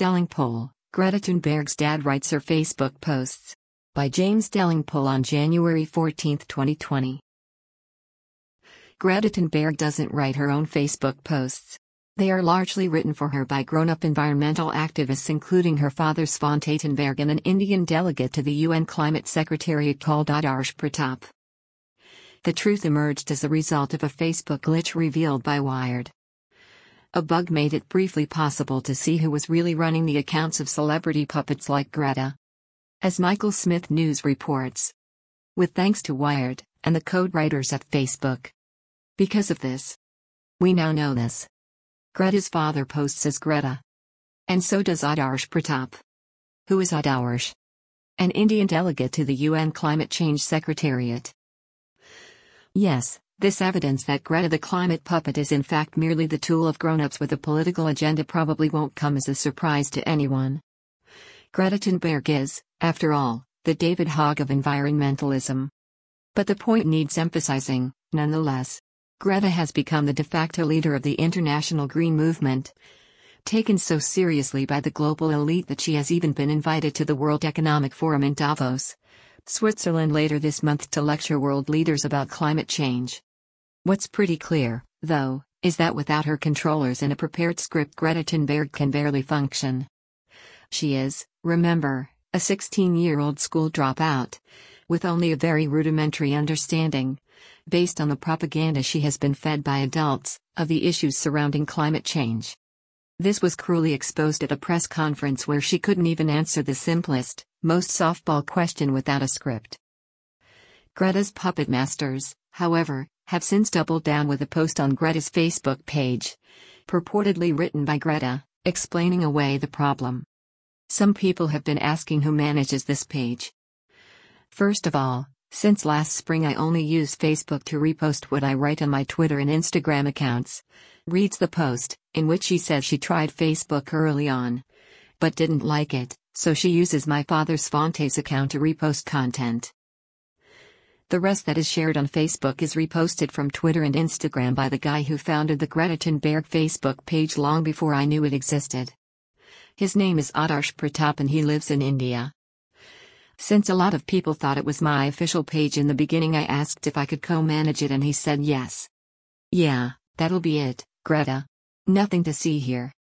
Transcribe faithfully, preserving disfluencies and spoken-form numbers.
Delingpole, Greta Thunberg's dad writes her Facebook posts. By James Delingpole on January fourteenth, twenty twenty. Greta Thunberg doesn't write her own Facebook posts. They are largely written for her by grown-up environmental activists, including her father Svante Thunberg and an Indian delegate to the U N Climate Secretariat called Adarsh Pratap. The truth emerged as a result of a Facebook glitch revealed by Wired. A bug made it briefly possible to see who was really running the accounts of celebrity puppets like Greta. As Michael Smith News reports. With thanks to Wired, and the code writers at Facebook. Because of this. We now know this. Greta's father posts as Greta. And so does Adarsh Pratap. Who is Adarsh? An Indian delegate to the U N Climate Change Secretariat. Yes, this evidence that Greta the climate puppet is in fact merely the tool of grown-ups with a political agenda probably won't come as a surprise to anyone. Greta Thunberg is, after all, the David Hogg of environmentalism. But the point needs emphasizing, nonetheless. Greta has become the de facto leader of the international green movement, taken so seriously by the global elite that she has even been invited to the World Economic Forum in Davos, Switzerland later this month to lecture world leaders about climate change. What's pretty clear, though, is that without her controllers and a prepared script, Greta Thunberg can barely function. She is, remember, a sixteen-year-old school dropout, with only a very rudimentary understanding, based on the propaganda she has been fed by adults, of the issues surrounding climate change. This was cruelly exposed at a press conference where she couldn't even answer the simplest, most softball question without a script. Greta's puppet masters, however, have since doubled down with a post on Greta's Facebook page, purportedly written by Greta, explaining away the problem. Some people have been asking who manages this page. First of all, since last spring I only use Facebook to repost what I write on my Twitter and Instagram accounts, reads the post, in which she says she tried Facebook early on, but didn't like it, so she uses my father Svante's account to repost content. The rest that is shared on Facebook is reposted from Twitter and Instagram by the guy who founded the Greta Thunberg Facebook page long before I knew it existed. His name is Adarsh Pratap and he lives in India. Since a lot of people thought it was my official page in the beginning, I asked if I could co-manage it and he said yes. Yeah, that'll be it, Greta. Nothing to see here.